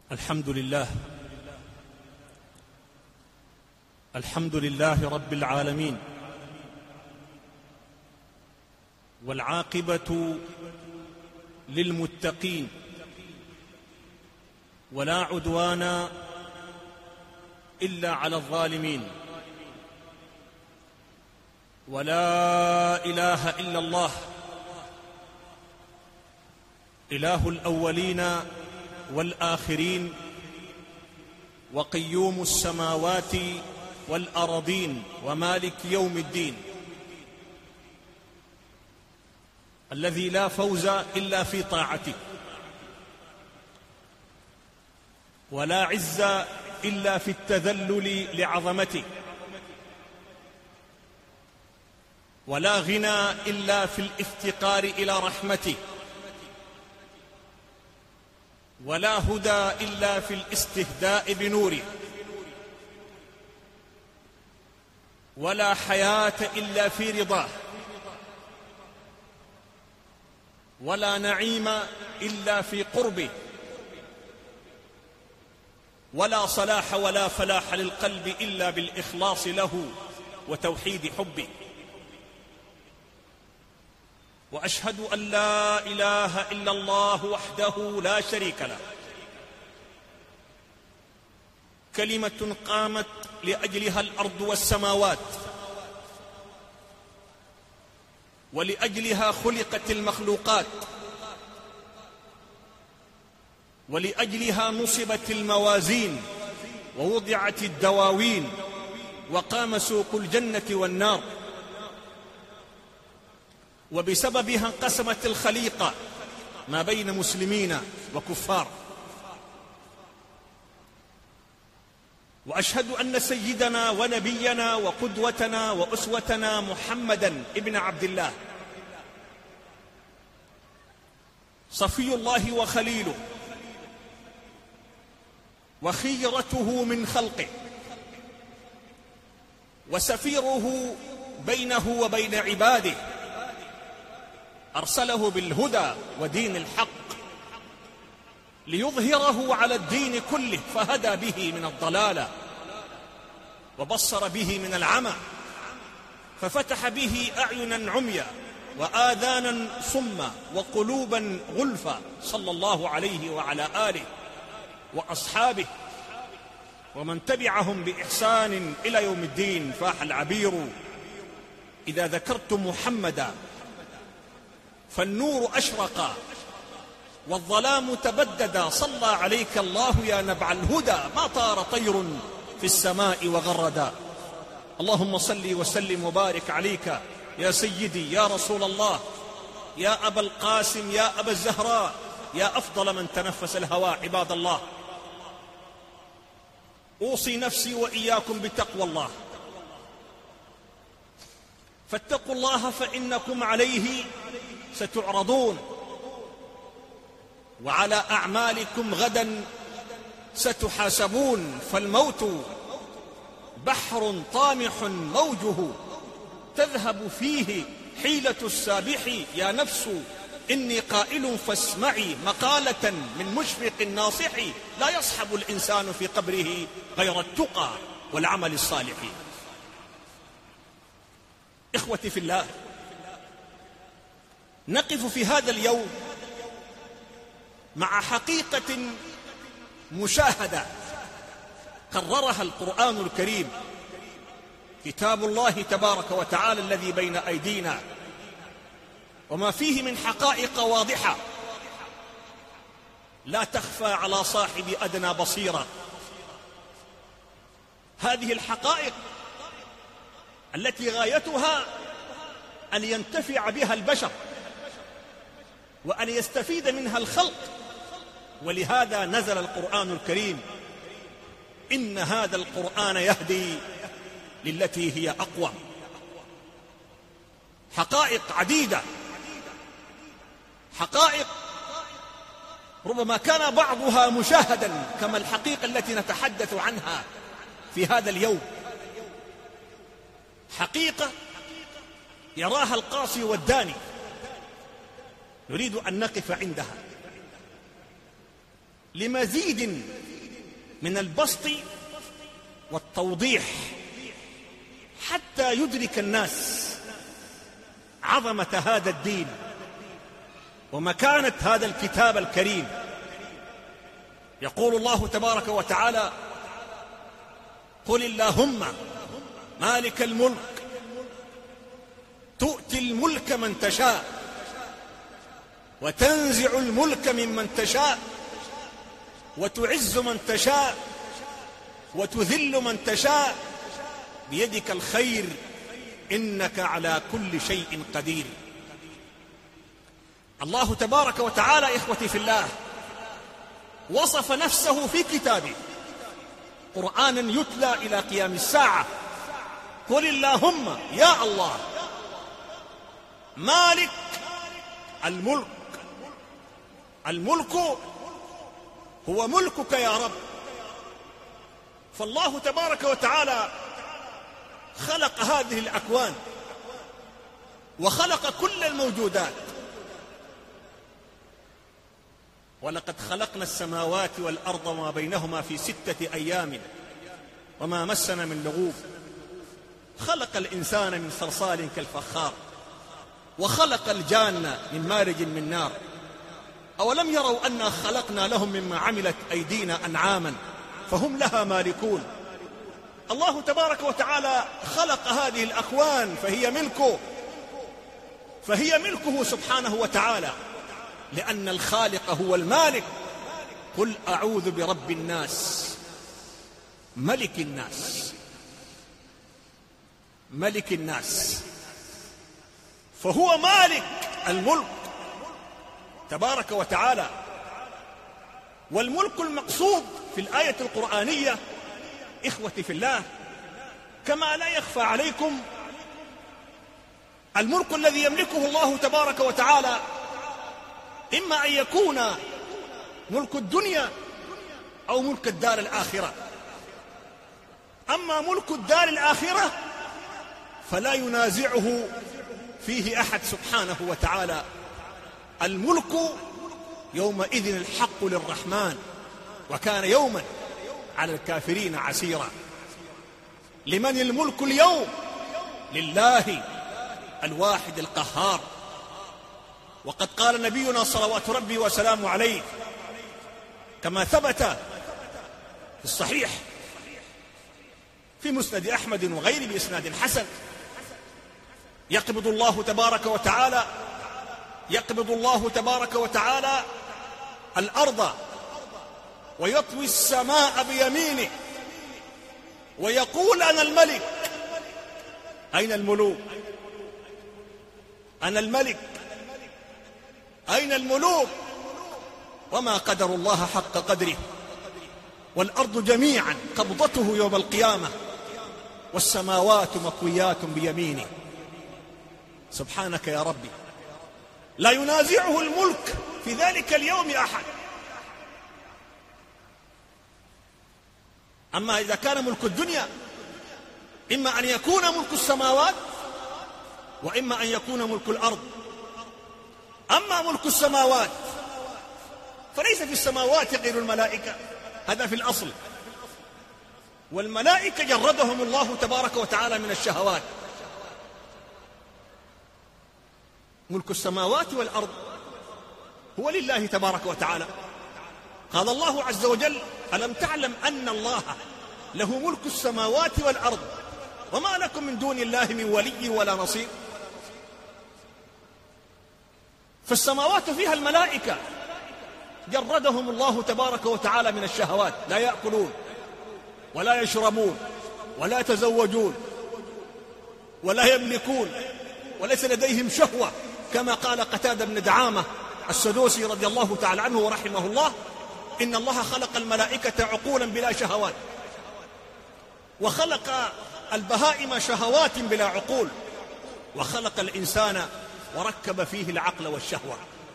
الحمد لله رب العالمين، والعاقبة للمتقين، ولا عدوان إلا على الظالمين، ولا إله إلا الله إله الأولين والآخرين، وقيوم السماوات والأرضين، ومالك يوم الدين، الذي لا فوز إلا في طاعته، ولا عز إلا في التذلل لعظمته، ولا غنى إلا في الافتقار إلى رحمته، ولا هدى إلا في الاستهداء بنوره، ولا حياة إلا في رضاه، ولا نعيم إلا في قربه، ولا صلاح ولا فلاح للقلب إلا بالإخلاص له وتوحيد حبه. وأشهد أن لا إله إلا الله وحده لا شريك له، كلمة قامت لأجلها الأرض والسماوات، ولأجلها خلقت المخلوقات، ولأجلها نصبت الموازين ووضعت الدواوين، وقام سوق الجنة والنار، وبسببها انقسمت الخليقة ما بين مسلمين وكفار. وأشهد أن سيدنا ونبينا وقدوتنا وأسوتنا محمدًا ابن عبد الله، صفي الله وخليله، وخيرته من خلقه، وسفيره بينه وبين عباده، أرسله بالهدى ودين الحق ليظهره على الدين كله، فهدى به من الضلالة، وبصر به من العمى، ففتح به أعينا عميا وآذانا صما وقلوبا غلفا، صلى الله عليه وعلى آله وأصحابه ومن تبعهم بإحسان إلى يوم الدين. فاح العبير إذا ذكرت محمدا، فالنور أشرق والظلام تبددا، صلى عليك الله يا نبع الهدى، ما طار طير في السماء وغردا. اللهم صل وسلم وبارك عليك يا سيدي يا رسول الله، يا أبا القاسم، يا أبا الزهراء، يا أفضل من تنفس الهوى. عباد الله، أوصي نفسي وإياكم بتقوى الله، فاتقوا الله فإنكم عليه ستعرضون، وعلى أعمالكم غدا ستحاسبون، فالموت بحر طامح موجه، تذهب فيه حيلة السابح. يا نفس إني قائل فاسمعي، مقالة من مشفق ناصح، لا يصحب الإنسان في قبره غير التقى والعمل الصالح. إخوتي في الله، نقف في هذا اليوم مع حقيقة مشاهدة قررها القرآن الكريم، كتاب الله تبارك وتعالى الذي بين أيدينا، وما فيه من حقائق واضحة لا تخفى على صاحب أدنى بصيرة. هذه الحقائق التي غايتها أن ينتفع بها البشر وأن يستفيد منها الخلق، ولهذا نزل القرآن الكريم: إن هذا القرآن يهدي للتي هي أقوى. حقائق عديدة، حقائق ربما كان بعضها مشاهدا كما الحقيقة التي نتحدث عنها في هذا اليوم، حقيقة يراها القاصي والداني، نريد أن نقف عندها لمزيد من البسط والتوضيح حتى يدرك الناس عظمة هذا الدين ومكانة هذا الكتاب الكريم. يقول الله تبارك وتعالى: قل اللهم مالك الملك تؤتي الملك من تشاء وتنزع الملك ممن تشاء وتعز من تشاء وتذل من تشاء بيدك الخير إنك على كل شيء قدير. الله تبارك وتعالى إخوتي في الله وصف نفسه في كتابه قرآنا يتلى إلى قيام الساعة: قل اللهم يا الله مالك الملك. الملك هو ملكك يا رب. فالله تبارك وتعالى خلق هذه الأكوان وخلق كل الموجودات. ولقد خلقنا السماوات والأرض وما بينهما في 6 أيام وما مسنا من لغوب. خلق الإنسان من صلصال كالفخار وخلق الجان من مارج من نار. أولم يروا أنا خلقنا لهم مما عملت أيدينا أنعاما فهم لها مالكون. الله تبارك وتعالى خلق هذه الأكوان فهي ملكه سبحانه وتعالى، لأن الخالق هو المالك. قل أعوذ برب الناس ملك الناس فهو مالك الملك تبارك وتعالى. والملك المقصود في الآية القرآنية إخوتي في الله كما لا يخفى عليكم الملك الذي يملكه الله تبارك وتعالى إما أن يكون ملك الدنيا أو ملك الدار الآخرة. أما ملك الدار الآخرة فلا ينازعه فيه أحد سبحانه وتعالى. الملك يومئذ الحق للرحمن وكان يوما على الكافرين عسيرا. لمن الملك اليوم؟ لله الواحد القهار. وقد قال نبينا صلوات ربي وسلامه عليه كما ثبت في الصحيح في مسند أحمد وغيره بإسناد حسن: يقبض الله تبارك وتعالى الأرض ويطوي السماء بيمينه ويقول: أنا الملك. أين الملوك؟ أنا الملك. أين الملوك؟ وما قدر الله حق قدره. والأرض جميعا قبضته يوم القيامة والسماوات مطويات بيمينه. سبحانك يا ربي، لا ينازعه الملك في ذلك اليوم أحد. أما إذا كان ملك الدنيا إما أن يكون ملك السماوات وإما أن يكون ملك الأرض. أما ملك السماوات فليس في السماوات غير الملائكة، هذا في الأصل. والملائكة جردهم الله تبارك وتعالى من الشهوات. ملك السماوات والأرض هو لله تبارك وتعالى. قال الله عز وجل: ألم تعلم أن الله له ملك السماوات والأرض وما لكم من دون الله من ولي ولا نصير. فالسماوات فيها الملائكة جردهم الله تبارك وتعالى من الشهوات، لا يأكلون ولا يشربون ولا يتزوجون ولا يملكون وليس لديهم شهوة، كما قال قتادة بن دعامة السدوسي رضي الله تعالى عنه ورحمه الله: إن الله خلق الملائكة عقولا بلا شهوات وخلق البهائم شهوات بلا عقول وخلق الإنسان وركب فيه العقل والشهوة.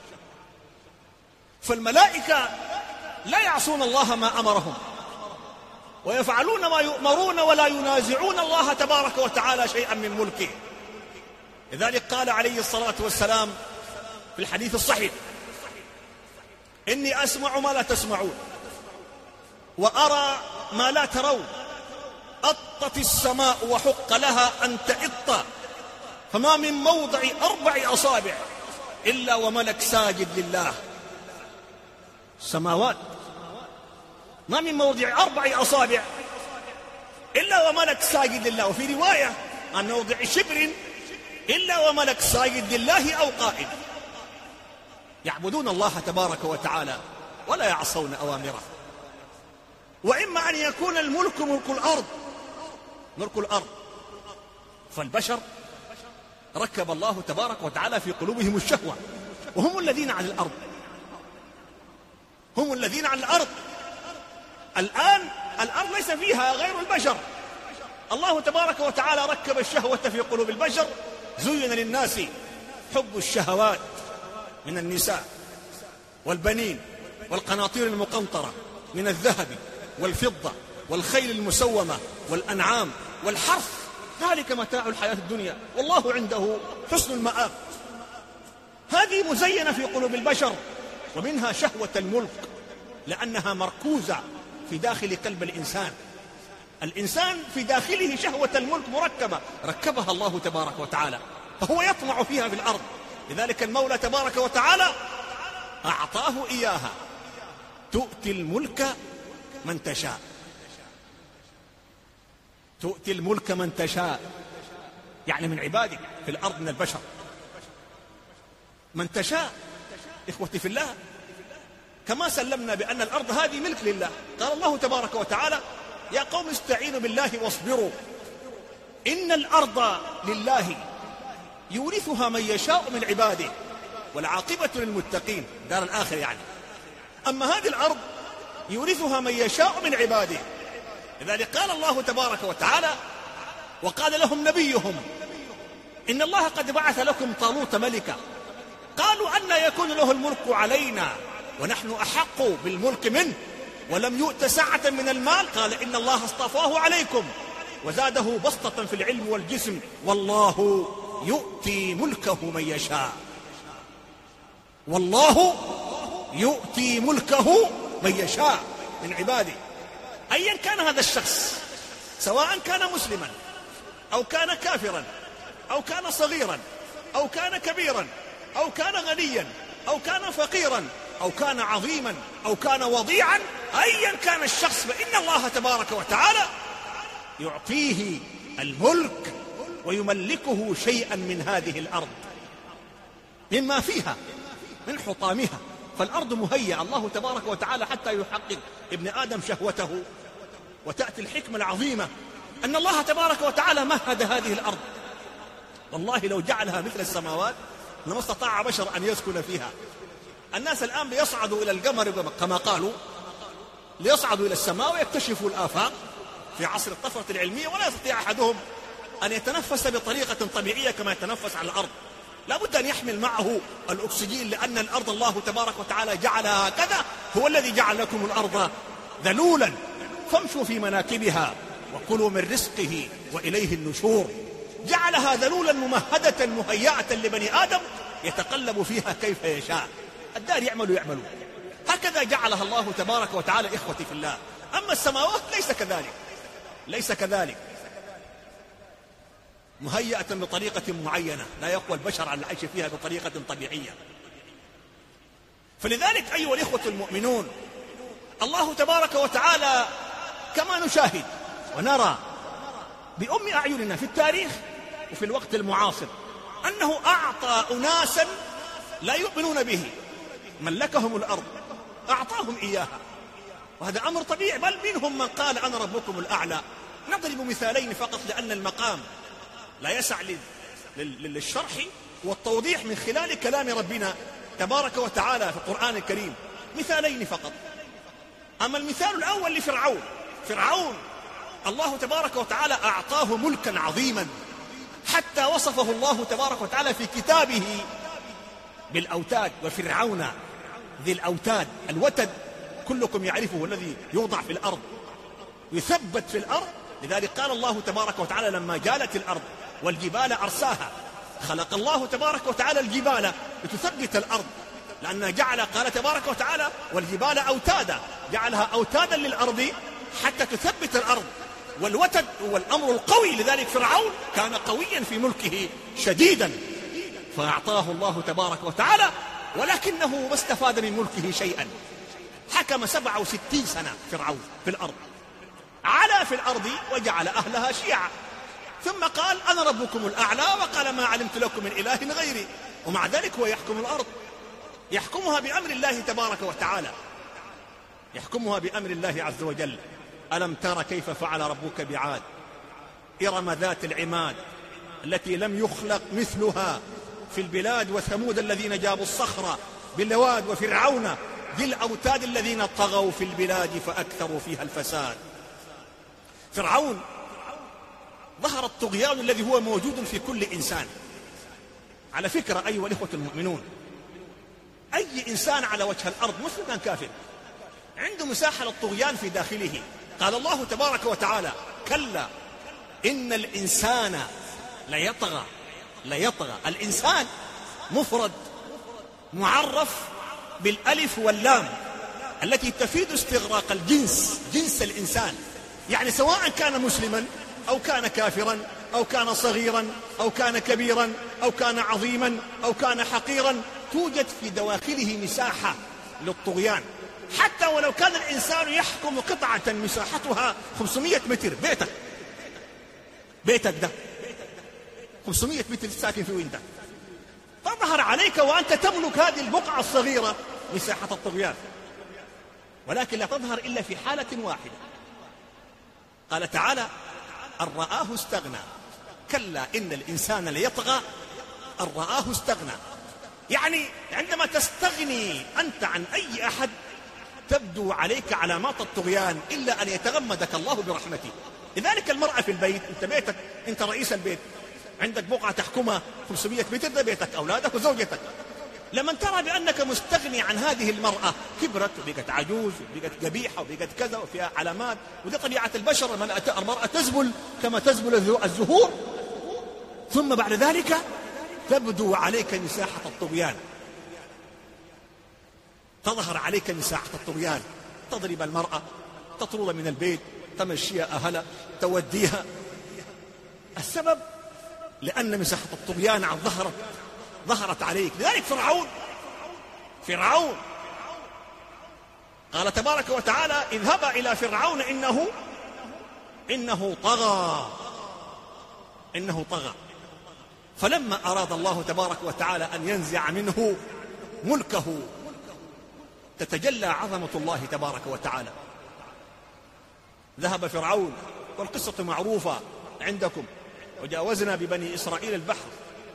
فالملائكة لا يعصون الله ما أمرهم ويفعلون ما يؤمرون ولا ينازعون الله تبارك وتعالى شيئا من ملكه. لذلك قال عليه الصلاة والسلام في الحديث الصحيح: إني أسمع ما لا تسمعون وأرى ما لا ترون. أطت السماء وحق لها أن تئط، فما من موضع 4 أصابع إلا وملك ساجد لله. السماوات ما من موضع 4 أصابع إلا وملك ساجد لله، وفي رواية عن موضع شبر إلا وملك ساجد لله أو قائم. يعبدون الله تبارك وتعالى ولا يعصون أوامره. وإما أن يكون الملك ملك الأرض، ملك الأرض، فالبشر ركب الله تبارك وتعالى في قلوبهم الشهوة، وهم الذين على الأرض، هم الذين على الأرض. الآن الأرض ليس فيها غير البشر. الله تبارك وتعالى ركب الشهوة في قلوب البشر. زين للناس حب الشهوات من النساء والبنين والقناطير المقنطرة من الذهب والفضة والخيل المسومة والأنعام والحرث، ذلك متاع الحياة الدنيا والله عنده حسن المآب. هذه مزينة في قلوب البشر. ومنها شهوة الملك، لأنها مركوزة في داخل قلب الإنسان. الإنسان في داخله شهوة الملك مركبة، ركبها الله تبارك وتعالى، فهو يطمع فيها في الأرض. لذلك المولى تبارك وتعالى أعطاه إياها. تؤتي الملك من تشاء، تؤتي الملك من تشاء، يعني من عبادك في الأرض من البشر، من تشاء. إخوتي في الله، كما سلمنا بأن الأرض هذه ملك لله، قال الله تبارك وتعالى: يا قوم استعينوا بالله واصبروا إن الأرض لله يورثها من يشاء من عباده والعاقبة للمتقين، دار الآخر يعني. أما هذه الأرض يورثها من يشاء من عباده. لذلك قال الله تبارك وتعالى: وقال لهم نبيهم إن الله قد بعث لكم طالوت ملكا قالوا أن يكون له الملك علينا ونحن أحق بالملك منه ولم يؤت سعة من المال قال إن الله اصطفاه عليكم وزاده بسطة في العلم والجسم والله يؤتي ملكه من يشاء. والله يؤتي ملكه من يشاء من عباده. أيا كان هذا الشخص، سواء كان مسلما أو كان كافرا أو كان صغيرا أو كان كبيرا أو كان غنيا أو كان فقيرا أو كان عظيما أو كان وضيعا، أيا كان الشخص فإن الله تبارك وتعالى يعطيه الملك ويملكه شيئا من هذه الأرض مما فيها من حطامها. فالأرض مهيئة الله تبارك وتعالى حتى يحقق ابن آدم شهوته. وتأتي الحكمة العظيمة أن الله تبارك وتعالى مهد هذه الأرض. والله لو جعلها مثل السماوات لما استطاع بشر أن يسكن فيها. الناس الآن ليصعدوا إلى القمر كما قالوا، ليصعدوا إلى السماء ويكتشفوا الآفاق في عصر الطفرة العلمية، ولا يستطيع أحدهم أن يتنفس بطريقة طبيعية كما يتنفس على الأرض. لا بد أن يحمل معه الأكسجين، لأن الأرض الله تبارك وتعالى جعلها هكذا. هو الذي جعل لكم الأرض ذلولا فامشوا في مناكبها وكلوا من رزقه وإليه النشور. جعلها ذلولا ممهدة مهيئة لبني آدم يتقلب فيها كيف يشاء. الدار يعمل هكذا جعلها الله تبارك وتعالى. إخوتي في الله، أما السماوات ليس كذلك، ليس كذلك، مهيئة بطريقة معينة لا يقوى البشر على العيش فيها بطريقة طبيعية. فلذلك أيها الإخوة المؤمنون، الله تبارك وتعالى كما نشاهد ونرى بأم أعيننا في التاريخ وفي الوقت المعاصر أنه أعطى أناسا لا يؤمنون به، ملكهم الأرض، أعطاهم إياها، وهذا أمر طبيعي. بل منهم من قال أنا ربكم الأعلى. نضرب مثالين فقط لأن المقام لا يسع للشرح والتوضيح من خلال كلام ربنا تبارك وتعالى في القرآن الكريم. مثالين فقط. أما المثال الأول لفرعون، فرعون الله تبارك وتعالى أعطاه ملكا عظيما حتى وصفه الله تبارك وتعالى في كتابه بالأوتاد. وفرعون ذي الأوتاد، الوتد كلكم يعرفه، الذي يوضع في الأرض يثبت في الأرض. لذلك قال الله تبارك وتعالى لما جالت الأرض والجبال أرساها، خلق الله تبارك وتعالى الجبال لتثبت الأرض لأن قال تبارك وتعالى والجبال أوتادا، جعلها أوتادا للأرض حتى تثبت الأرض، والوتد هو الأمر القوي. لذلك فرعون كان قويا في ملكه شديدا، فأعطاه الله تبارك وتعالى، ولكنه ما استفاد من ملكه شيئا. حكم 67 سنة فرعون في الأرض، علا في الأرض وجعل أهلها شيعا، ثم قال أنا ربكم الأعلى، وقال ما علمت لكم من إله غيري. ومع ذلك هو يحكم الأرض، يحكمها بأمر الله تبارك وتعالى، يحكمها بأمر الله عز وجل. ألم تر كيف فعل ربك بعاد إرم ذات العماد التي لم يخلق مثلها في البلاد، وثمود الذين جابوا الصخر بالواد، وفرعون ذي الأوتاد الذين طغوا في البلاد فأكثروا فيها الفساد. فرعون ظهر الطغيان الذي هو موجود في كل إنسان. على فكرة أيها الإخوة المؤمنون، أي إنسان على وجه الأرض مسلم كان كافر عنده مساحة للطغيان في داخله. قال الله تبارك وتعالى كلا إن الإنسان ليطغى. الإنسان مفرد معرف بالألف واللام التي تفيد استغراق الجنس، جنس الإنسان، يعني سواء كان مسلما أو كان كافرا أو كان صغيرا أو كان كبيرا أو كان عظيما أو كان حقيرا، توجد في دواخله مساحة للطغيان. حتى ولو كان الإنسان يحكم قطعة مساحتها 500 متر، بيتك ده 500 متر ساكن فيه انت، تظهر عليك وأنت تملك هذه البقعة الصغيرة مساحة الطغيان، ولكن لا تظهر إلا في حالة واحدة. قال تعالى أن رآه استغنى. كلا إن الإنسان ليطغى أن رآه استغنى، يعني عندما تستغني أنت عن أي أحد تبدو عليك علامات الطغيان إلا أن يتغمدك الله برحمته. لذلك المرأة في البيت، أنت بيتك، أنت رئيس البيت، عندك بقعة تحكمها 500 متر، ده بيتك، أولادك وزوجتك. لما ترى بأنك مستغني عن هذه المرأة، كبرت وبقت عجوز وبقت قبيحة وبقت كذا وفيها علامات، ودي طبيعة البشر، المرأة تزبل كما تزبل الزهور، ثم بعد ذلك تبدو عليك مساحة الطغيان، تظهر عليك مساحة الطغيان، تضرب المرأة، تطرد من البيت، تمشيها أهلها، توديها. السبب لأن مساحة الطغيان ظهرت عليك. لذلك فرعون قال تبارك وتعالى اذهبا إلى فرعون إنه طغى. فلما أراد الله تبارك وتعالى أن ينزع منه ملكه تتجلى عظمة الله تبارك وتعالى. ذهب فرعون، والقصة معروفة عندكم، وجاوزنا ببني إسرائيل البحر.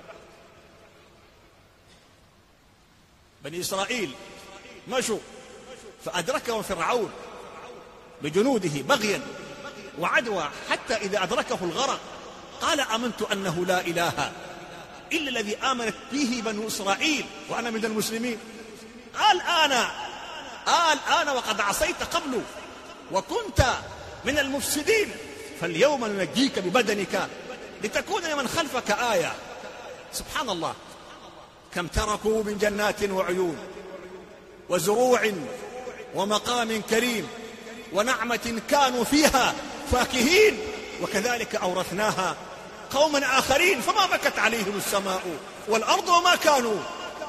بني إسرائيل مشوا فأدركهم فرعون بجنوده بغيا وعدوى، حتى إذا أدركه الغرق قال آمنت أنه لا إله إلا الذي آمنت به بنو إسرائيل وأنا من المسلمين. قال أنا وقد عصيت قبل وكنت من المفسدين، فاليوم ننجيك ببدنك لتكون لمن خلفك آية. سبحان الله، كم تركوا من جنات وعيون وزروع ومقام كريم ونعمة كانوا فيها فاكهين، وكذلك أورثناها قوما آخرين فما بكت عليهم السماء والأرض وما كانوا.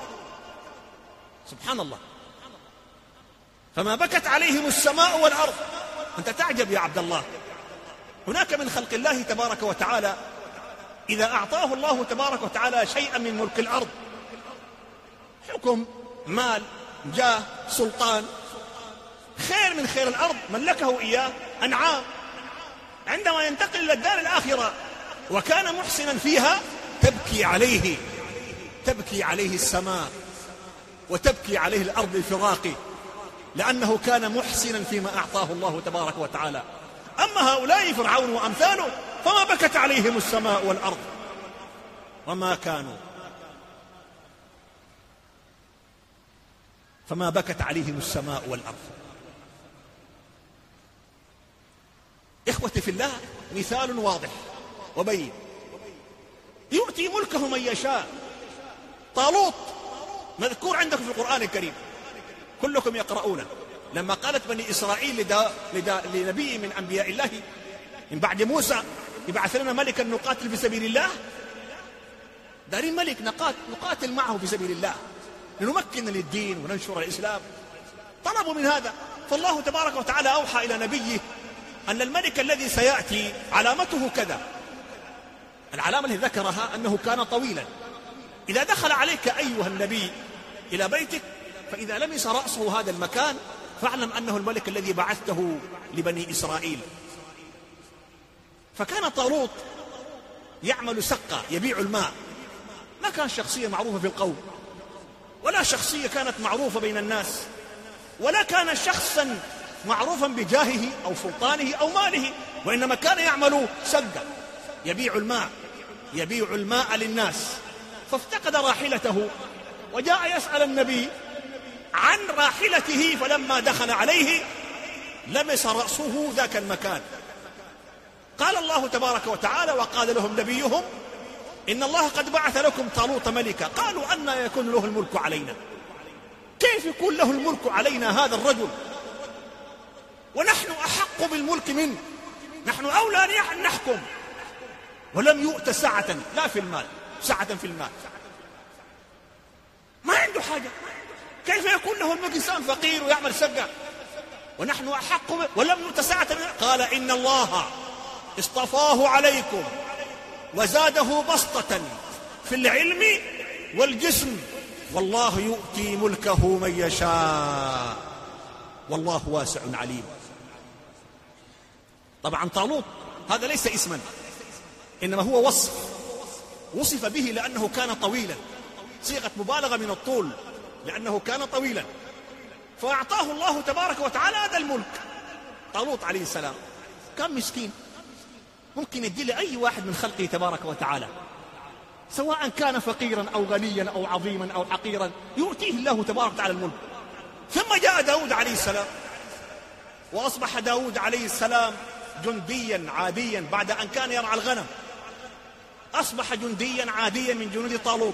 سبحان الله، فما بكت عليهم السماء والأرض. أنت تعجب يا عبد الله، هناك من خلق الله تبارك وتعالى إذا أعطاه الله تبارك وتعالى شيئا من ملك الأرض، حكم، مال، جاه، سلطان، خير من خير الأرض ملكه إياه، أنعام، عندما ينتقل إلى الدار الآخرة وكان محسنا فيها تبكي عليه السماء وتبكي عليه الأرض الفراق، لأنه كان محسنا فيما أعطاه الله تبارك وتعالى. أما هؤلاء فرعون وأمثاله فما بكت عليهم السماء والأرض وما كانوا، فما بكت عليهم السماء والأرض. إخوتي في الله، مثال واضح وبين، يؤتي ملكه من يشاء. طالوت مذكور عندكم في القرآن الكريم، كلكم يقرؤونه. لما قالت بني إسرائيل لنبي من أنبياء الله من بعد موسى يبعث لنا ملكا نقاتل في سبيل الله، دارين ملك نقاتل معه في سبيل الله لنمكن للدين وننشر الإسلام، طلبوا من هذا. فالله تبارك وتعالى أوحى إلى نبيه أن الملك الذي سيأتي علامته كذا. العلامة التي ذكرها أنه كان طويلا. إذا دخل عليك أيها النبي إلى بيتك فإذا لمس رأسه هذا المكان فاعلم أنه الملك الذي بعثته لبني إسرائيل. فكان طالوت يعمل سقا يبيع الماء، ما كان شخصية معروفة في القوم، ولا شخصية كانت معروفة بين الناس، ولا كان شخصا معروفا بجاهه أو سلطانه أو ماله، وإنما كان يعمل سقا يبيع الماء للناس. فافتقد راحلته وجاء يسأل النبي عن راحلته، فلما دخل عليه لمس رأسه ذاك المكان. قال الله تبارك وتعالى وقال لهم نبيهم إن الله قد بعث لكم طالوت ملكا. قالوا أنى يكون له الملك علينا؟ كيف يكون له الملك علينا هذا الرجل ونحن أحق بالملك منه؟ نحن أولى أن نحكم. ولم يؤت سعة لا في المال، سعة في المال، ما عنده حاجة. كيف يكون له الملك؟ إنسان فقير ويعمل سقا ونحن أحق ولم يؤت سعة. قال إن الله اصطفاه عليكم وزاده بسطة في العلم والجسم والله يؤتي ملكه من يشاء والله واسع عليم. طبعا طالوت هذا ليس اسما، إنما هو وصف به لأنه كان طويلا، صيغة مبالغة من الطول لأنه كان طويلا، فأعطاه الله تبارك وتعالى هذا الملك. طالوت عليه السلام كان مسكين، ممكن يدي لأي واحد من خلقه تبارك وتعالى، سواء كان فقيرا أو غنيا أو عظيما أو حقيرا، يؤتيه الله تبارك وتعالى الملك. ثم جاء داود عليه السلام وأصبح داود عليه السلام جنديا عاديا بعد أن كان يرعى الغنم، أصبح جنديا عاديا من جنود طالوت،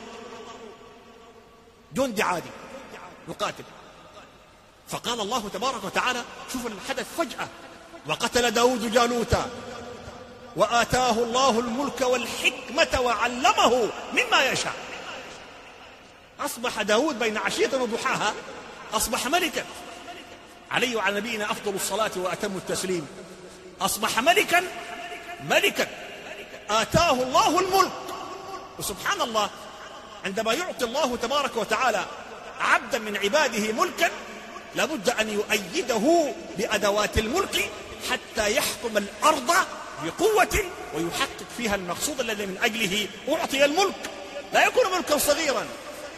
جندي عادي يقاتل. فقال الله تبارك وتعالى، شوف الحدث فجأة، وقتل داود جالوتا وآتاه الله الملك والحكمة وعلمه مما يشاء. أصبح داود بين عشية وضحاها أصبح ملكا، عليه وعلى نبينا أفضل الصلاة وأتم التسليم. أصبح ملكا آتاه الله الملك. وسبحان الله، عندما يعطي الله تبارك وتعالى عبدا من عباده ملكا لابد أن يؤيده بأدوات الملك حتى يحكم الأرض بقوة ويحقق فيها المقصود الذي من أجله أعطي الملك، لا يكون ملكا صغيرا.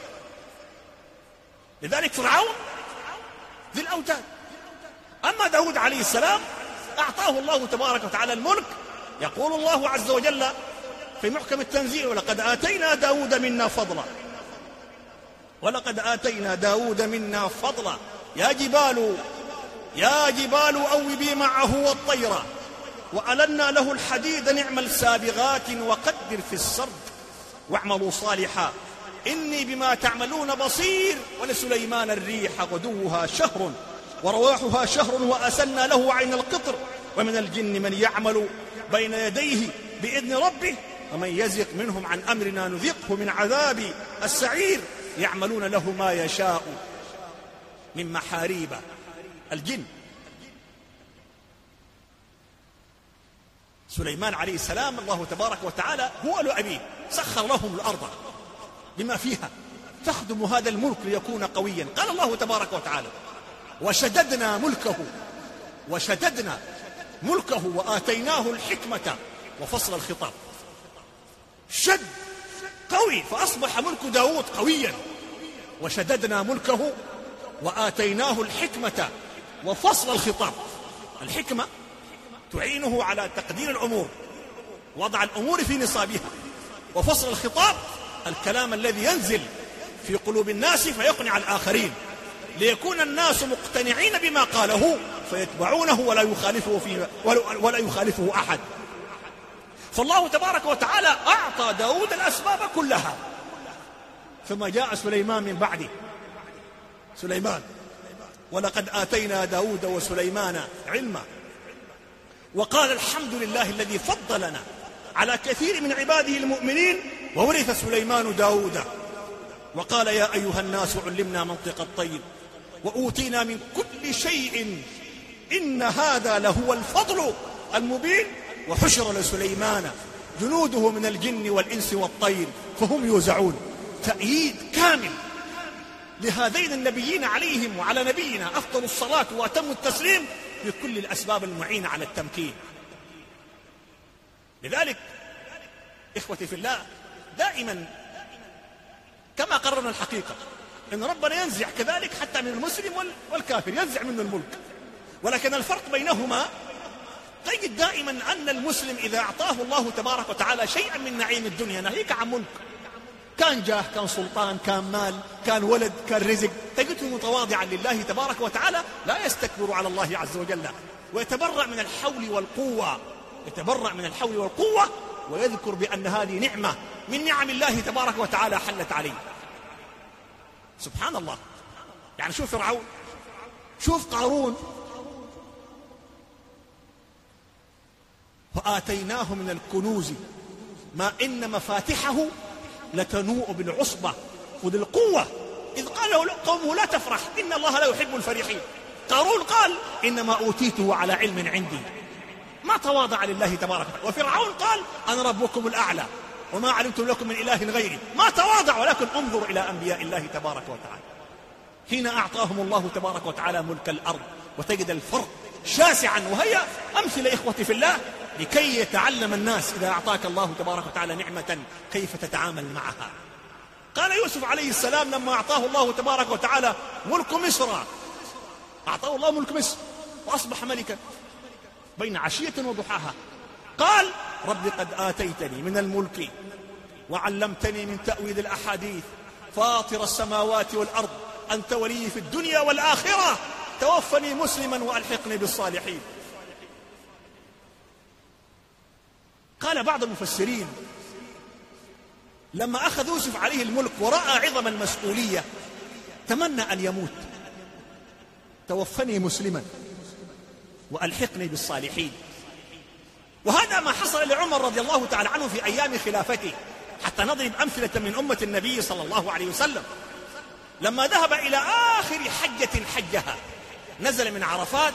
لذلك فرعون ذي الأوتاد. أما داود عليه السلام أعطاه الله تبارك وتعالى الملك. يقول الله عز وجل في محكم التنزيل ولقد آتينا داود منا فضلا، ولقد آتينا داود منا فضلا يا جبال أوبي معه والطير وألنا له الحديد نعم السابغات وقدر في السرد واعملوا صالحا إني بما تعملون بصير. ولسليمان الريح غدوها شهر ورواحها شهر وأسلنا له عين القطر ومن الجن من يعمل بين يديه بإذن ربه ومن يزغ منهم عن أمرنا نذقه من عذاب السعير. يعملون له ما يشاء من محاريب الجن. سليمان عليه السلام الله تبارك وتعالى هو لأبيه سخر لهم الأرض بما فيها تخدم هذا الملك ليكون قويا. قال الله تبارك وتعالى وشددنا ملكه وآتيناه الحكمة وفصل الخطاب. شد قوي، فأصبح ملك داود قويا. وشددنا ملكه وآتيناه الحكمة وفصل الخطاب. الحكمة تعينه على تقدير الأمور، وضع الأمور في نصابها. وفصل الخطاب الكلام الذي ينزل في قلوب الناس فيقنع الآخرين، ليكون الناس مقتنعين بما قاله فيتبعونه ولا يخالفه أحد. فالله تبارك وتعالى أعطى داود الأسباب كلها، ثم جاء سليمان من بعده، سليمان، ولقد آتينا داود وسليمان علما، وقال الحمد لله الذي فضلنا على كثير من عباده المؤمنين وورث سليمان داود. وقال يا أيها الناس علمنا منطق الطير وأوتينا من كل شيء إن هذا لهو الفضل المبين. وحشر لسليمان جنوده من الجن والإنس والطير فهم يوزعون. تأييد كامل لهذين النبيين عليهم وعلى نبينا أفضل الصلاة وأتم التسليم بكل الأسباب المعينة على التمكين. لذلك إخوتي في الله، دائما كما قررنا الحقيقة إن ربنا ينزع كذلك حتى من المسلم والكافر، ينزع منه الملك، ولكن الفرق بينهما تجد دائما أن المسلم إذا أعطاه الله تبارك وتعالى شيئا من نعيم الدنيا، ناهيك عن ملك، كان جاه، كان سلطان، كان مال، كان ولد، كان رزق، تجده متواضعا لله تبارك وتعالى، لا يستكبر على الله عز وجل، ويتبرأ من الحول والقوة، يتبرأ من الحول والقوة، ويذكر بأن هذه نعمة من نعم الله تبارك وتعالى حلت عليه. سبحان الله. يعني شوف فرعون، شوف قارون، وآتيناه من الكنوز ما إن مفاتحه لتنوء بالعصبة وذي القوة إذ قال له قومه لا تفرح إن الله لا يحب الفرحين. قارون قال إنما أوتيته على علم عندي، ما تواضع لله تبارك وتعالى. وفرعون قال أنا ربكم الأعلى وما علمتم لكم من إله غيري، ما تواضع، ولكن انظر إلى أنبياء الله تبارك وتعالى حين أعطاهم الله تبارك وتعالى ملك الأرض، وتجد الفرق شاسعا. وهي أمثلة إخوتي في الله لكي يتعلم الناس إذا أعطاك الله تبارك وتعالى نعمة كيف تتعامل معها. قال يوسف عليه السلام لما أعطاه الله تبارك وتعالى ملك مصر، أعطاه الله ملك مصر وأصبح ملكا بين عشية وضحاها، قال رب قد آتيتني من الملك وعلمتني من تأويل الأحاديث فاطر السماوات والأرض أنت ولي في الدنيا والآخرة توفني مسلما وألحقني بالصالحين. قال بعض المفسرين لما أخذ يوسف عليه الملك ورأى عظم المسؤولية تمنى أن يموت، توفني مسلما وألحقني بالصالحين. وهذا ما حصل لعمر رضي الله تعالى عنه في أيام خلافته، حتى نضرب أمثلة من أمة النبي صلى الله عليه وسلم. لما ذهب إلى آخر حجة حجها نزل من عرفات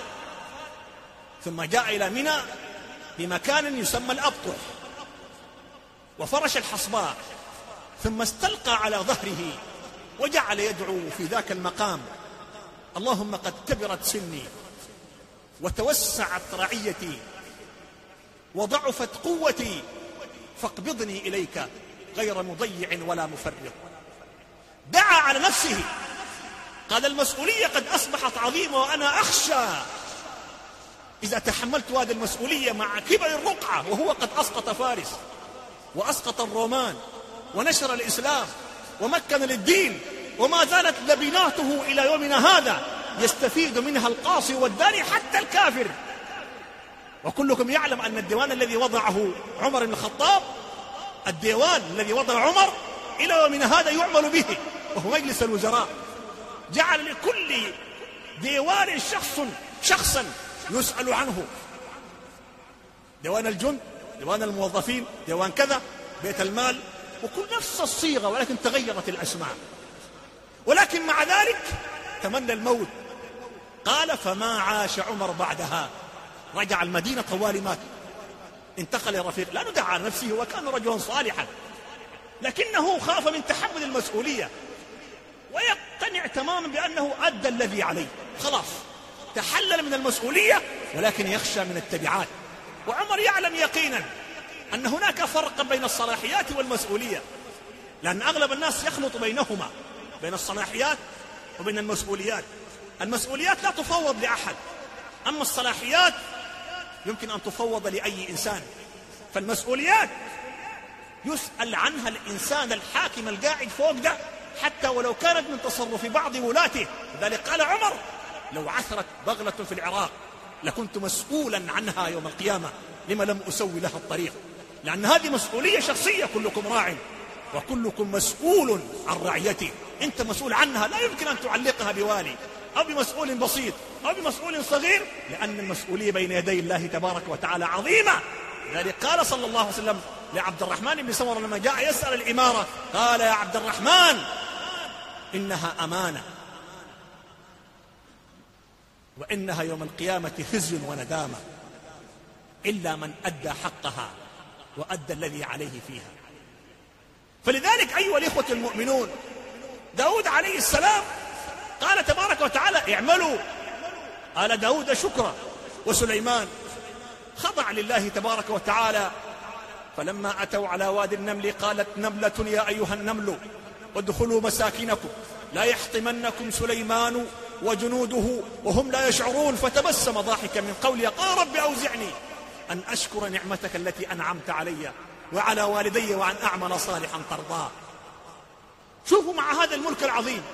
ثم جاء إلى منى بمكان يسمى الأبطح، وفرش الحصباء ثم استلقى على ظهره وجعل يدعو في ذاك المقام اللهم قد كبرت سني وتوسعت رعيتي وضعفت قوتي فاقبضني إليك غير مضيع ولا مفرط. دعا على نفسه، قال المسؤولية قد أصبحت عظيمة وأنا أخشى إذا تحملت هذه المسؤولية مع كبر الرقعة، وهو قد أسقط فارس وأسقط الرومان ونشر الإسلام ومكن للدين، وما زالت لبناته إلى يومنا هذا يستفيد منها القاصي والداني حتى الكافر. وكلكم يعلم أن الديوان الذي وضعه عمر بن الخطاب، الديوان الذي وضع عمر إلى يومنا هذا يعمل به، وهو مجلس الوزراء. جعل لكل ديوان شخصا يسأل عنه، ديوان الجند، ديوان الموظفين، ديوان كذا، بيت المال، وكل نفس الصيغة ولكن تغيرت الأسماء. ولكن مع ذلك تمنى الموت. قال فما عاش عمر بعدها، رجع المدينة طوال مات، انتقل لرفيق، لا ندع على نفسه وكان رجلا صالحا، لكنه خاف من تحمل المسؤولية ويقتنع تماما بأنه أدى الذي عليه، خلاص تحلل من المسؤولية، ولكن يخشى من التبعات. وعمر يعلم يقينا أن هناك فرقا بين الصلاحيات والمسؤولية، لأن أغلب الناس يخلط بينهما، بين الصلاحيات وبين المسؤوليات. المسؤوليات لا تفوض لأحد، أما الصلاحيات يمكن أن تفوض لأي إنسان. فالمسؤوليات يسأل عنها الإنسان الحاكم القاعد فوق ده، حتى ولو كانت من تصرف بعض ولاته. لذلك قال عمر لو عثرت بغلة في العراق لكنت مسؤولا عنها يوم القيامة لما لم أسوي لها الطريق، لأن هذه مسؤولية شخصية، كلكم راع وكلكم مسؤول عن رعيته. أنت مسؤول عنها، لا يمكن أن تعلقها بوالي أو بمسؤول بسيط أو بمسؤول صغير، لأن المسؤولية بين يدي الله تبارك وتعالى عظيمة. لذلك قال صلى الله عليه وسلم لعبد الرحمن بن سمرة لما جاء يسأل الإمارة، قال: يا عبد الرحمن، إنها أمانة، وإنها يوم القيامة خزي وندامة، إلا من أدى حقها وأدى الذي عليه فيها. فلذلك أيها الإخوة المؤمنون، داود عليه السلام قال تبارك وتعالى: اعملوا آل داود شكرا. وسليمان خضع لله تبارك وتعالى. فلما أتوا على وادي النمل قالت نملة يا أيها النمل وادخلوا مساكنكم لا يحطمنكم سليمان وجنوده وهم لا يشعرون، فتبسم ضاحكا من قولها قال: رب أوزعني أن أشكر نعمتك التي أنعمت علي وعلى والدي وأن أعمل صالحا ترضاه. شوفوا مع هذا الملك العظيم،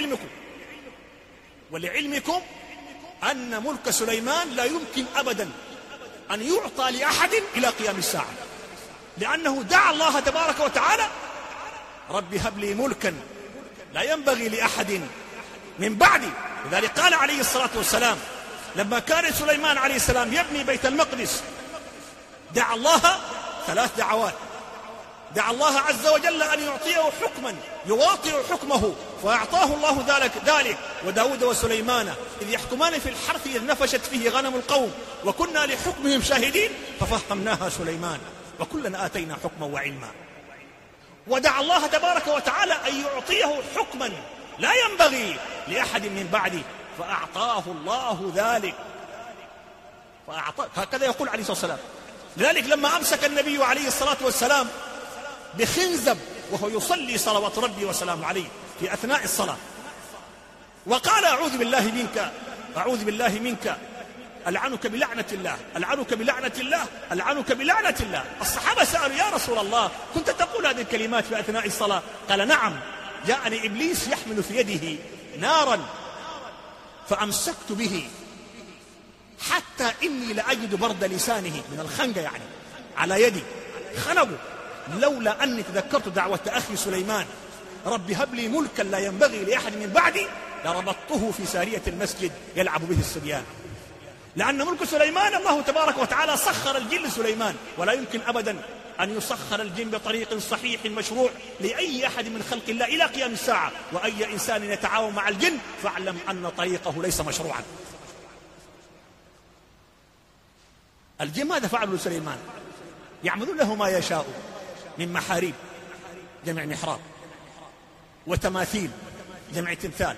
ولعلمكم أن ملك سليمان لا يمكن أبدا أن يعطى لأحد إلى قيام الساعة، لأنه دعا الله تبارك وتعالى: رب هب لي ملكا لا ينبغي لأحد من بعدي. لذلك قال عليه الصلاة والسلام لما كان سليمان عليه السلام يبني بيت المقدس، دعا الله 3 دعوات. دعا الله عز وجل أن يعطيه حكما يواطئ حكمه، فأعطاه الله ذلك. وداود وسليمان إذ يحكمان في الحرث إذ نفشت فيه غنم القوم وكنا لحكمهم شاهدين ففهمناها سليمان وكلا آتينا حكما وعلما. ودعا الله تبارك وتعالى أن يعطيه حكما لا ينبغي لأحد من بعده، فأعطاه الله ذلك. هكذا يقول عليه الصلاة والسلام. لذلك لما أمسك النبي عليه الصلاة والسلام بخنزب وهو يصلي صلوات ربي وسلامه عليه في أثناء الصلاة، وقال: أعوذ بالله منك ألعنك بلعنة الله، ألعنك بلعنة الله، ألعنك بلعنة الله. الصحابة سألوا: يا رسول الله، كنت تقول هذه الكلمات في أثناء الصلاة؟ قال: نعم، جاءني إبليس يحمل في يده نارا فأمسكت به حتى إني لأجد برد لسانه من الخنقة يعني على يدي خنقه، لولا أني تذكرت دعوة أخي سليمان رب هب لي ملكا لا ينبغي لأحد من بعدي لربطته في سارية المسجد يلعب به الصبيان. لأن ملك سليمان الله تبارك وتعالى سخر الجن لسليمان، ولا يمكن أبدا أن يسخر الجن بطريق صحيح مشروع لأي أحد من خلق الله إلى قيام الساعة. وأي إنسان يتعاون مع الجن فاعلم أن طريقه ليس مشروعا. الجن ماذا فعلوا لسليمان؟ يعملون له ما يشاء من محاريب جمع محراب، وتماثيل جمع تمثال،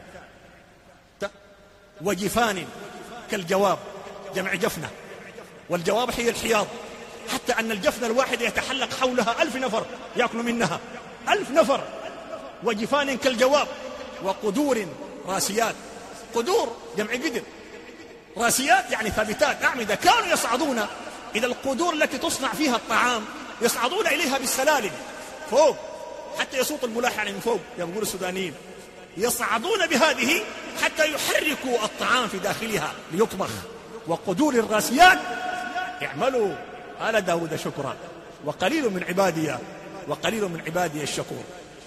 وجفان كالجواب جمع جفنة، والجواب هي الحياض، حتى أن الجفنة الواحدة يتحلق حولها 1000 نفر يأكل منها 1000 نفر. وجفان كالجواب، وقدور راسيات، قدور جمع قدر، راسيات يعني ثابتات أعمدة، كانوا يصعدون إلى القدور التي تصنع فيها الطعام، يصعدون إليها بالسلالم فوق حتى يصوت الملاح يعني من فوق، يقول السودانيين يصعدون بهذه حتى يحركوا الطعام في داخلها ليطبخ. وقدور الراسيات اعملوا آل داود شكرا وقليل من عبادي الشكور.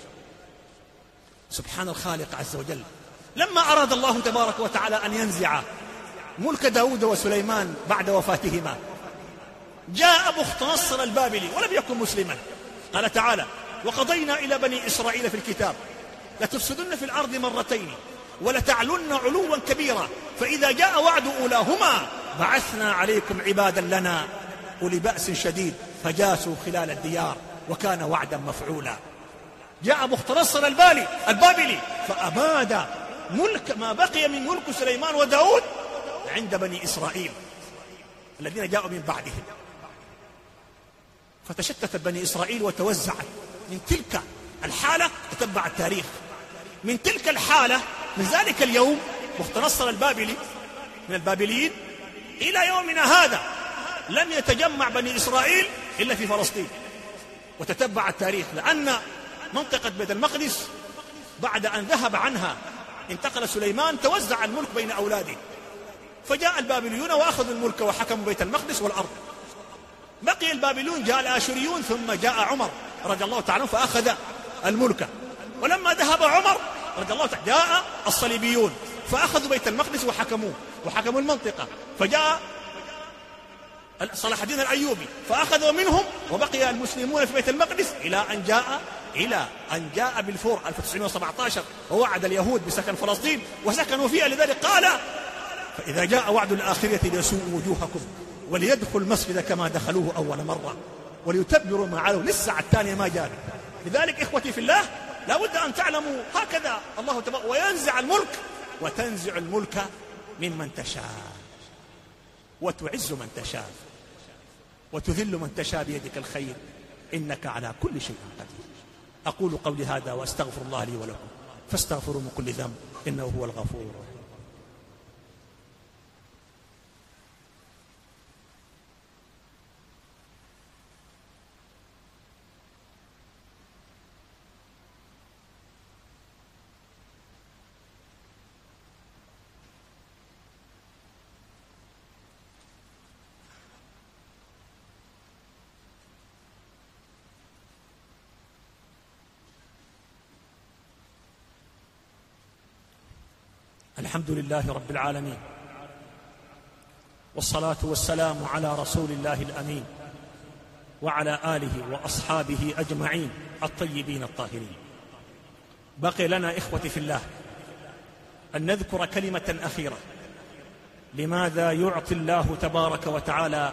سبحان الخالق عز وجل. لما أراد الله تبارك وتعالى أن ينزع ملك داود وسليمان بعد وفاتهما، جاء بخت نصر البابلي ولم يكن مسلما. قال تعالى: وقضينا إلى بني إسرائيل في الكتاب لتفسدن في الأرض مرتين ولتعلن علوا كبيرا فإذا جاء وعد أولاهما بعثنا عليكم عبادا لنا أولي بأس شديد فجاسوا خلال الديار وكان وعدا مفعولا. جاء بخت نصر البابلي فأباد ملك ما بقي من ملك سليمان وداود عند بني إسرائيل الذين جاءوا من بعدهم، فتشتت بني إسرائيل وتوزعت. من تلك الحالة تتبع التاريخ، من تلك الحالة من ذلك اليوم بخت نصر البابلي من البابليين إلى يومنا هذا لم يتجمع بني إسرائيل إلا في فلسطين. وتتبع التاريخ، لأن منطقة بيت المقدس بعد أن ذهب عنها انتقل سليمان توزع الملك بين أولاده، فجاء البابليون وأخذوا الملك وحكموا بيت المقدس والأرض. بقي البابليون، جاء الآشوريون، ثم جاء عمر رضي الله تعالى عنه فأخذ الملك. ولما ذهب عمر رضي الله تعالى جاء الصليبيون فأخذوا بيت المقدس وحكموا المنطقة. فجاء صلاح الدين الأيوبي فأخذوا منهم وبقي المسلمون في بيت المقدس إلى أن جاء بالفور 1917 ووعد اليهود بسكن فلسطين وسكنوا فيها. لذلك قال: فإذا جاء وعد الآخرة ليسوءوا وجوهكم وليدخل المسجد كما دخلوه أول مرة وليتبروا ما علوا. للساعة الثانية ما جاء. لذلك إخوتي في الله لا بد أن تعلموا هكذا الله تبارك وينزع الملك وتنزع الملك ممن تشاء وتعز من تشاء وتذل من تشاء بيدك الخير إنك على كل شيء قدير. أقول قولي هذا وأستغفر الله لي ولكم فاستغفروا من كل ذنب إنه هو الغفور الرحيم. الحمد لله رب العالمين والصلاة والسلام على رسول الله الأمين وعلى آله وأصحابه أجمعين الطيبين الطاهرين. بقي لنا إخوتي في الله أن نذكر كلمة أخيرة. لماذا يعطي الله تبارك وتعالى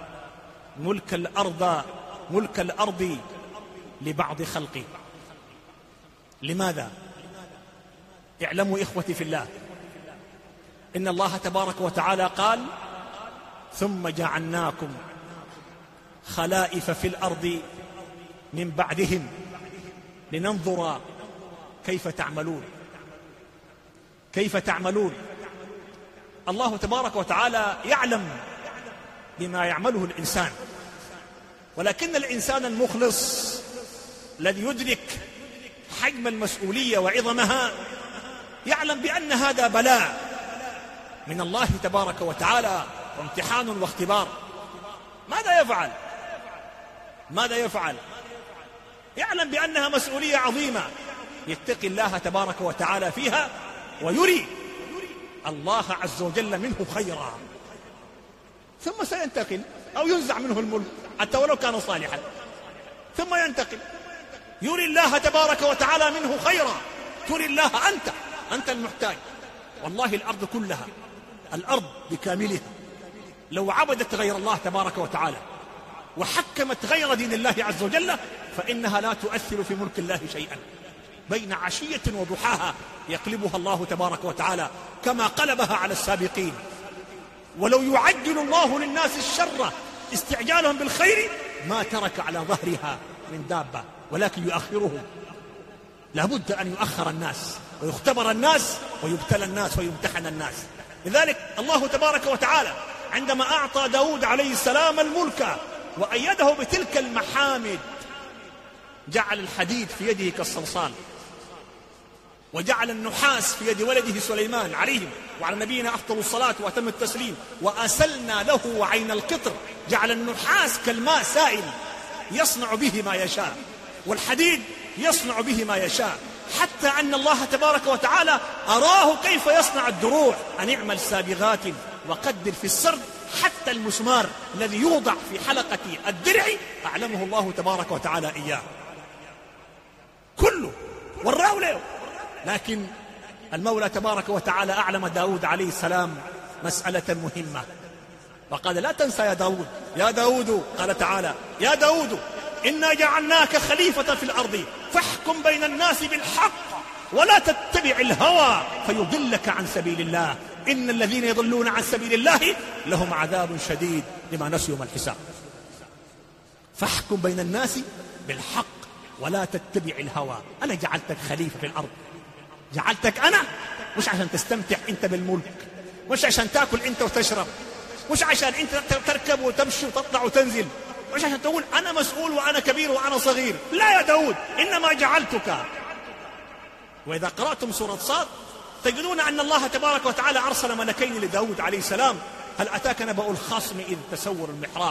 ملك الأرض لبعض خلقه؟ لماذا؟ اعلموا إخوتي في الله إن الله تبارك وتعالى قال: ثم جعلناكم خلائف في الأرض من بعدهم لننظر كيف تعملون. الله تبارك وتعالى يعلم بما يعمله الإنسان، ولكن الإنسان المخلص الذي يدرك حجم المسؤولية وعظمها يعلم بأن هذا بلاء من الله تبارك وتعالى وامتحان واختبار. ماذا يفعل؟ يعلم بأنها مسؤولية عظيمة يتقي الله تبارك وتعالى فيها ويري الله عز وجل منه خيرا، ثم سينتقل أو ينزع منه الملك حتى ولو كان صالحا، ثم ينتقل يري الله تبارك وتعالى منه خيرا. تري الله أنت المحتاج. والله الأرض كلها، الأرض بكاملها لو عبدت غير الله تبارك وتعالى وحكمت غير دين الله عز وجل فإنها لا تؤثر في ملك الله شيئا. بين عشية وضحاها يقلبها الله تبارك وتعالى كما قلبها على السابقين. ولو يعجل الله للناس الشر استعجالهم بالخير ما ترك على ظهرها من دابة، ولكن يؤخرهم. لابد أن يؤخر الناس ويختبر الناس ويبتلى الناس ويمتحن الناس. لذلك الله تبارك وتعالى عندما أعطى داود عليه السلام الملك وأيده بتلك المحامد جعل الحديد في يده كالصلصال، وجعل النحاس في يد ولده سليمان عليهم وعلى نبينا أفضل الصلاة وأتم التسليم، وأسلنا له عين القطر. جعل النحاس كالماء سائل يصنع به ما يشاء، والحديد يصنع به ما يشاء، حتى أن الله تبارك وتعالى أراه كيف يصنع الدروع. أن اعمل سابغات وقدر في السرد. حتى المسمار الذي يوضع في حلقة الدرع أعلمه الله تبارك وتعالى إياه كله وراه له. لكن المولى تبارك وتعالى أعلم داود عليه السلام مسألة مهمة وقال: لا تنسى يا داود قال تعالى: يا داود إنا جعلناك خليفة في الأرض فاحكم بين الناس بالحق ولا تتبع الهوى فيضلك عن سبيل الله إن الذين يضلون عن سبيل الله لهم عذاب شديد بما نسوا يوم الحساب. فاحكم بين الناس بالحق ولا تتبع الهوى. أنا جعلتك خليفة في الأرض، جعلتك أنا مش عشان تستمتع أنت بالملك، مش عشان تأكل أنت وتشرب، مش عشان أنت تركب وتمشي وتطلع وتنزل، مش عشان تقول أنا مسؤول وأنا كبير وأنا صغير. لا يا داود، إنما جعلتك. وإذا قرأتم سورة صاد تجدون أن الله تبارك وتعالى أرسل ملكين لداود عليه السلام. هل أتاك نبأ الخصم إذ تسوروا المحراب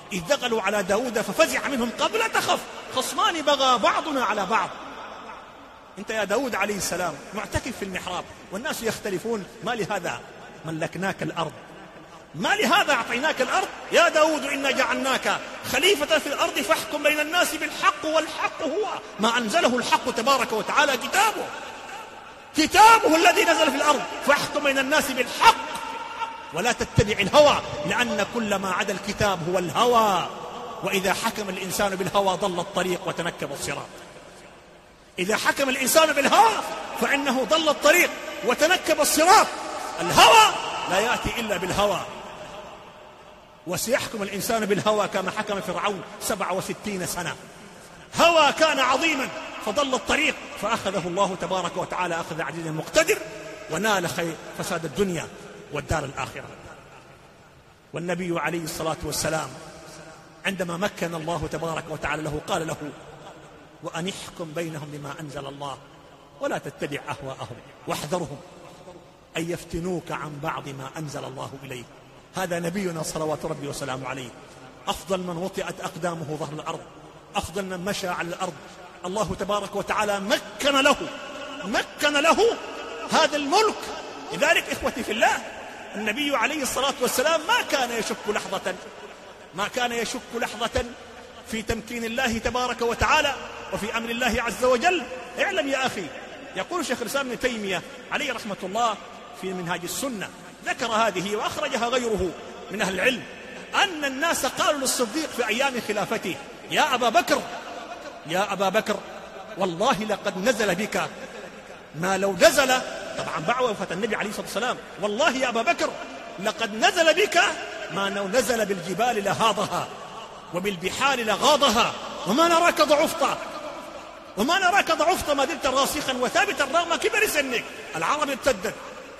إذ دخلوا على داود ففزع منهم قبل تخف خصمان بغى بعضنا على بعض. أنت يا داود عليه السلام معتكف في المحراب والناس يختلفون، ما لهذا ملكناك الأرض، ما لهذا أعطيناك الأرض؟ يا داود إنا جعلناك خليفة في الأرض فاحكم بين الناس بالحق، والحق هو ما أنزله الحق تبارك وتعالى كتابه الذي نزل في الأرض، فاحكم بين الناس بالحق ولا تتبع الهوى، لأن كل ما عدا الكتاب هو الهوى، وإذا حكم الإنسان بالهوى ضل الطريق وتنكب الصراط. إذا حكم الإنسان بالهوى فإنه ضل الطريق وتنكب الصراط. الهوى لا يأتي إلا بالهوى، وسيحكم الإنسان بالهوى كما حكم فرعون 67 سنة. هوى كان عظيما فضل الطريق، فأخذه الله تبارك وتعالى أخذ عزيز مقتدر، ونال فساد الدنيا والدار الآخرة. والنبي عليه الصلاة والسلام عندما مكن الله تبارك وتعالى له قال له: وأن احكم بينهم بما أنزل الله ولا تتبع أهواءهم واحذرهم أن يفتنوك عن بعض ما أنزل الله إليك. هذا نبينا صلوات ربي وسلامه عليه، أفضل من وطئت أقدامه ظهر الأرض، أفضل من مشى على الأرض. الله تبارك وتعالى مكن له هذا الملك. لذلك إخوتي في الله، النبي عليه الصلاة والسلام ما كان يشك لحظة في تمكين الله تبارك وتعالى وفي أمر الله عز وجل. اعلم يا أخي، يقول شيخ الإسلام ابن تيمية عليه رحمة الله في منهاج السنة، ذكر هذه وأخرجها غيره من أهل العلم، أن الناس قالوا للصديق في أيام خلافته: يا أبا بكر والله لقد نزل بك ما لو نزل، طبعا بعد وفاة النبي عليه الصلاة والسلام، والله يا أبا بكر لقد نزل بك ما لو نزل بالجبال لهاضها وبالبحار لغاضها، وما نراك ضعفت ما زلت راسخا وثابتا رغم كبر سنك. العرب ارتدت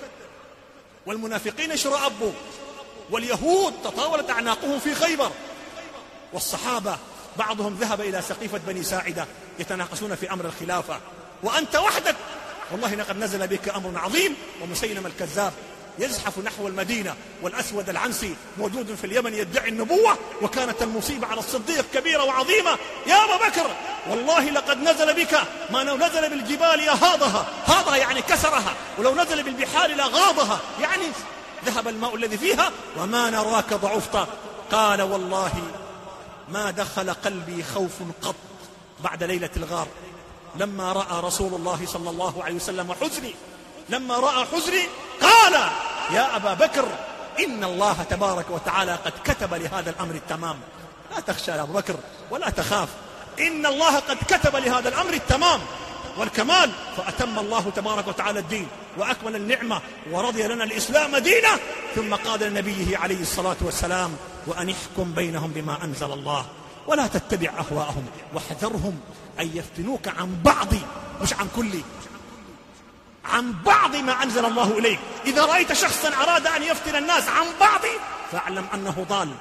والمنافقين شرأبوا واليهود تطاولت أعناقهم في خيبر، والصحابة بعضهم ذهب إلى سقيفة بني ساعدة يتناقشون في أمر الخلافة، وأنت وحدك والله لقد نزل بك أمر عظيم. ومسيلمة الكذاب يزحف نحو المدينة، والأسود العنسي موجود في اليمن يدعي النبوة، وكانت المصيبة على الصديق كبيرة وعظيمة. يا أبا بكر والله لقد نزل بك ما لو نزل بالجبال هاضها يعني كسرها، ولو نزل بالبحار لغاضها يعني ذهب الماء الذي فيها، وما نراك ضعفت. قال: والله ما دخل قلبي خوف قط بعد ليلة الغار، لما رأى رسول الله صلى الله عليه وسلم حزني، لما رأى حزني قال: يا أبا بكر إن الله تبارك وتعالى قد كتب لهذا الأمر التمام. لا تخشى يا أبو بكر ولا تخاف، إن الله قد كتب لهذا الأمر التمام والكمال، فأتم الله تبارك وتعالى الدين وأكمل النعمة ورضي لنا الإسلام دينا. ثم قال لنبيه عليه الصلاة والسلام: وأن احكم بينهم بما أنزل الله ولا تتبع أهواءهم واحذرهم أن يفتنوك عن بعض، مش عن كل، عن بعض ما أنزل الله إليك. إذا رأيت شخصا أراد أن يفتن الناس عن بعض فاعلم أنه ضال،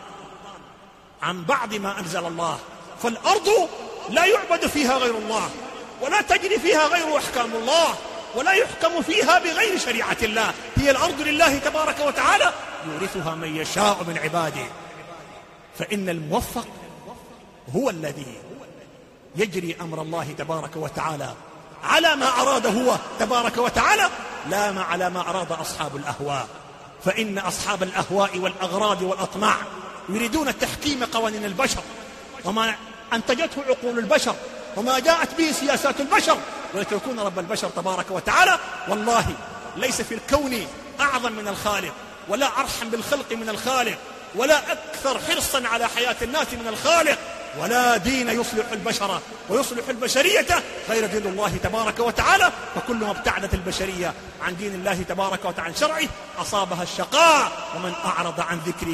عن بعض ما أنزل الله. فالأرض لا يعبد فيها غير الله، ولا تجري فيها غير أحكام الله، ولا يحكم فيها بغير شريعة الله. هي الأرض لله تبارك وتعالى يورثها من يشاء من عباده. فإن الموفق هو الذي يجري أمر الله تبارك وتعالى على ما أراد هو تبارك وتعالى، لا على ما أراد أصحاب الأهواء. فإن أصحاب الأهواء والأغراض والأطماع يريدون تحكيم قوانين البشر وما أنتجته عقول البشر وما جاءت به سياسات البشر، ويتركون رب البشر تبارك وتعالى. والله ليس في الكون أعظم من الخالق، ولا أرحم بالخلق من الخالق، ولا أكثر حرصا على حياة الناس من الخالق، ولا دين يصلح البشر ويصلح البشرية غير دين الله تبارك وتعالى. فكل ما ابتعدت البشرية عن دين الله تبارك وتعالى عن شرعه أصابها الشقاء، ومن أعرض عن ذكري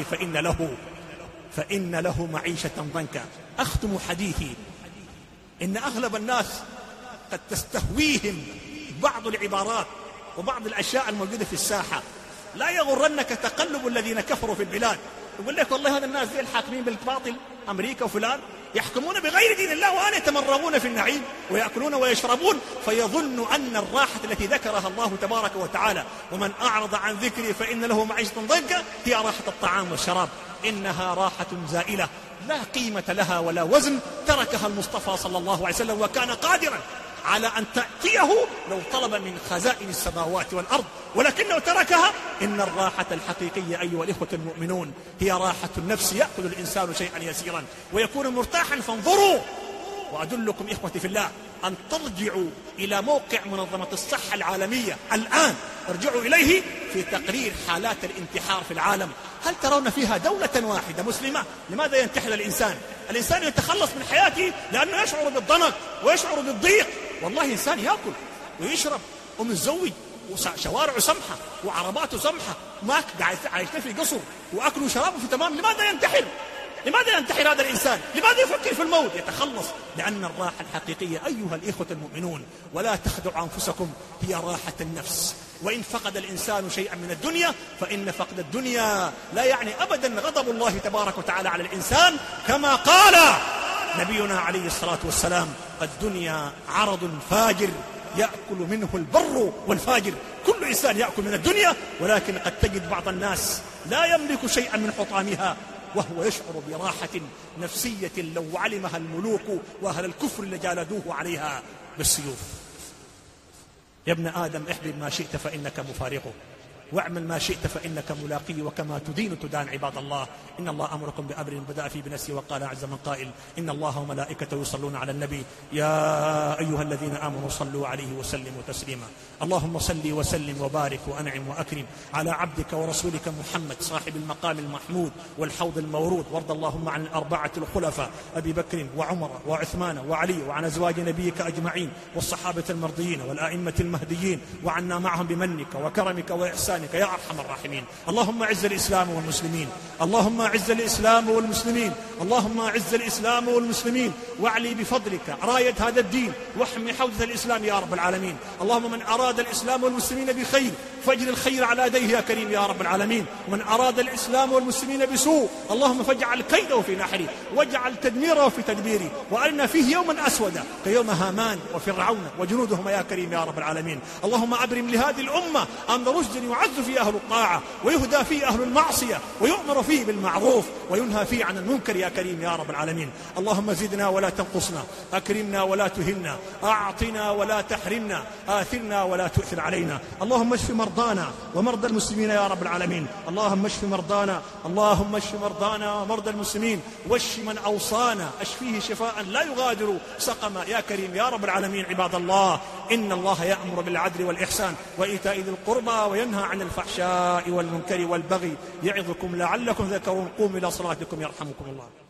فإن له معيشة ضنكا. أختم حديثي، إن أغلب الناس قد تستهويهم بعض العبارات وبعض الأشياء الموجودة في الساحة. لا يغرنك تقلب الذين كفروا في البلاد، يقول لك والله هذا الناس زي الحاكمين بالباطل، أمريكا وفلان يحكمون بغير دين الله وأن يتمرغون في النعيم ويأكلون ويشربون، فيظن أن الراحة التي ذكرها الله تبارك وتعالى ومن أعرض عن ذكري فإن له معيشة ضنكا هي راحة الطعام والشراب. إنها راحة زائلة، لا قيمة لها ولا وزن تركها المصطفى صلى الله عليه وسلم، وكان قادرا على أن تأتيه لو طلب من خزائن السماوات والأرض، ولكنه تركها. إن الراحة الحقيقية أيها الإخوة المؤمنون هي راحة النفس. يأكل الإنسان شيئا يسيرا ويكون مرتاحا. فانظروا، وأدلكم إخوتي في الله أن ترجعوا إلى موقع منظمة الصحة العالمية الآن، ارجعوا إليه في تقرير حالات الانتحار في العالم. هل ترون فيها دولة واحدة مسلمة؟ لماذا ينتحر الإنسان؟ الإنسان يتخلص من حياته لأنه يشعر بالضنك ويشعر بالضيق. والله إنسان يأكل ويشرب ومتزوج وشوارعه سمحة وعرباته سمحة، ما عايشين في قصر وأكل وشرابه في تمام. لماذا ينتحر؟ لماذا ينتحر هذا الإنسان؟ لماذا يفكر في الموت؟ يتخلص. لأن الراحة الحقيقية أيها الإخوة المؤمنون، ولا تخدعوا أنفسكم، هي راحة النفس. وإن فقد الإنسان شيئا من الدنيا فإن فقد الدنيا لا يعني أبدا غضب الله تبارك وتعالى على الإنسان، كما قال نبينا عليه الصلاة والسلام: الدنيا عرض فاجر يأكل منه البر والفاجر. كل إنسان يأكل من الدنيا، ولكن قد تجد بعض الناس لا يملك شيئا من حطامها وهو يشعر براحة نفسية لو علمها الملوك وأهل الكفر لجالدوه عليها بالسيوف. يا ابن آدم احبب ما شئت فإنك مفارقه، واعمل ما شئت فإنك ملاقيه، وكما تدين تدان. عباد الله، إن الله أمركم بأمر بدأ في بنفسه وقال عز من قائل: إن الله وملائكته يصلون على النبي يا أيها الذين آمنوا صلوا عليه وسلموا تسليما. اللهم صل وسلم وبارك وأنعم وأكرم على عبدك ورسولك محمد صاحب المقام المحمود والحوض المورود. وارض اللهم عن الأربعة الخلفاء أبي بكر وعمر وعثمان وعلي، وعن أزواج نبيك أجمعين والصحابة المرضيين والآئمة المهديين، وعنا معهم بمنك وكرمك وإحسانك يا أرحم الراحمين. اللهم أعز الإسلام والمسلمين، اللهم أعز الإسلام والمسلمين، اللهم أعز الإسلام والمسلمين، واعلي بفضلك راية هذا الدين، واحمي حوزة الإسلام يا رب العالمين. اللهم من أراد الإسلام والمسلمين بخير فاجعل الخير على يديه يا كريم يا رب العالمين، ومن أراد الإسلام والمسلمين بسوء اللهم فاجعل كيده في نحره واجعل تدميره في تدبيره، وأرنا فيه يوما أسودا كيوم هامان وفرعون وجنودهما يا كريم يا رب العالمين. اللهم أبرم لهذه الأمة أمر رشد يعز فيه أهل الطاعة ويهدى فيه أهل المعصية ويؤمر فيه بالمعروف وينهى فيه عن المنكر يا كريم يا رب العالمين. اللهم زدنا ولا تنقصنا، أكرمنا ولا تهنا، أعطنا ولا تحرمنا، آثرنا ولا تؤثر علينا. اللهم اشف مرضانا ومرضى المسلمين يا رب العالمين. اللهم اشف مرضانا، اللهم اشف مرضانا ومرضى المسلمين، واشف من أوصانا اشفيه شفاء لا يغادر سقما يا كريم يا رب العالمين. عباد الله، إن الله يأمر بالعدل والإحسان وإيتاء ذي القربى وينهى عن الفحشاء والمنكر والبغي، يعظكم لعلكم تذكرون. قوموا إلى صلاتكم يرحمكم الله.